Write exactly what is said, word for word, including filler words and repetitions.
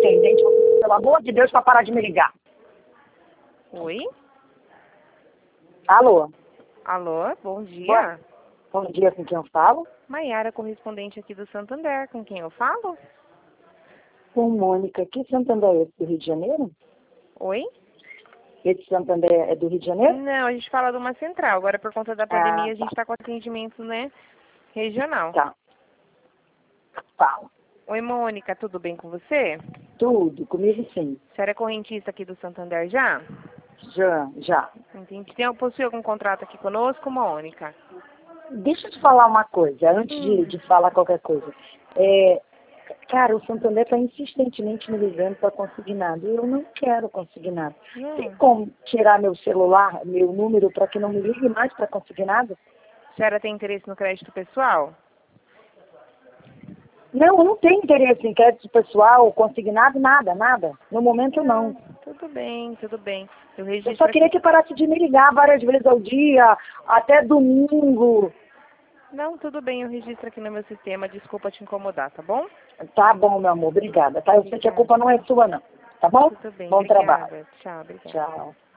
atendente, pelo amor de Deus, para parar de me ligar. Oi? Alô? Alô, bom dia. Bom dia, com quem eu falo? Maiara, correspondente aqui do Santander, com quem eu falo? Com Mônica. Que Santander é esse, do Rio de Janeiro? Oi? Esse Santander é do Rio de Janeiro? Não, a gente fala de uma central. Agora, por conta da pandemia, Ah, a gente está com atendimento, né, regional. Tá. Fala. Oi, Mônica, tudo bem com você? Tudo, comigo sim. A senhora é correntista aqui do Santander já? Já, já. Entendi. Tem, possui algum contrato aqui conosco, Mônica? Deixa eu te falar uma coisa, antes de, Hum. de falar qualquer coisa. É, cara, o Santander está insistentemente me ligando para consignado. Eu não quero consignado. Tem Hum. como tirar meu celular, meu número, para que não me ligue mais para consignado? A senhora tem interesse no crédito pessoal? Não, eu não tenho interesse em crédito pessoal, consignado, nada, nada. No momento, não. Tudo bem, tudo bem. Eu Eu registro só queria aqui. que parasse de me ligar várias vezes ao dia, até domingo. Não, tudo bem, eu registro aqui no meu sistema. Desculpa te incomodar, tá bom? Tá bom, meu amor, obrigada. Tá? Eu sei que a Obrigada. culpa não é sua, não. Tá bom? Tudo bem, Bom trabalho. obrigada. Tchau, obrigada. Tchau.